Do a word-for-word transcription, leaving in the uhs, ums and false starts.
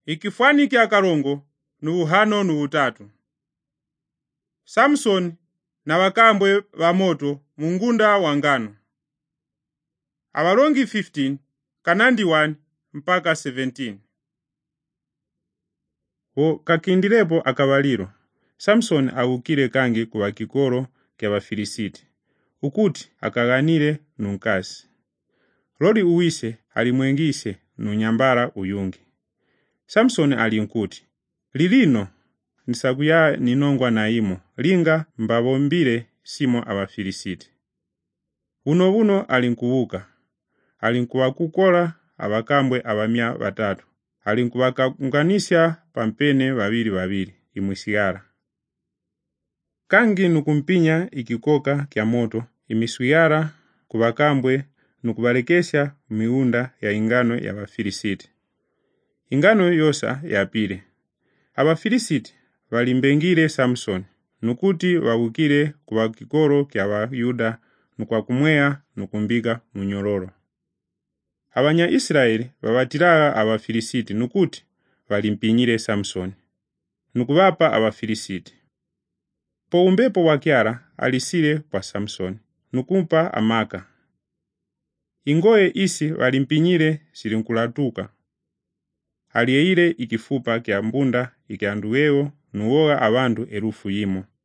Ikifwani kya kalongo nu uhano nu utatu. Samsoni na wakambwe wa moto mungunda wa ngano. Abalongi fifteen kanandi one mpaka seventeen. O kakindilepo akabaliro. Samsoni awukire kangi kuwa kikoro kya Bafilisiti. Ukuti akaganire nunkasi. Lodi uwise alimwengise nunyambara uyungi. Samsoni alinkuti, lilino nisakuya ninongwa na imo, linga mbabombire simo Abafilisiti. Uno buno alinkubuka, alinkuwa kukola abakambwe abamia batatu, alinkuwa kakunganisya pampene babiri babiri, imusigara. Kangi nukumpinya ikikoka kya moto, imisuyara kubakambwe nukubalekesya miunda ya ingano ya Bafilisiti. Ingano yosa yapire. Abafilisiti balimbengire Samsoni, nukuti wabukire kuwa kikoro kya Bayuda nukwa kumwea nukumbika munyororo. Abanya Israeli babatiraga Abafilisiti nukuti balimpinyire Samsoni, nukubapa Abafilisiti. Po umbepo wakiara alisire kwa Samsoni, nukumpa amaka. Ingoe isi balimpinyire silinkulatuka. Aliyeire ikifupa kya mbunda ikianduweo nuwoga abantu erufu yimo.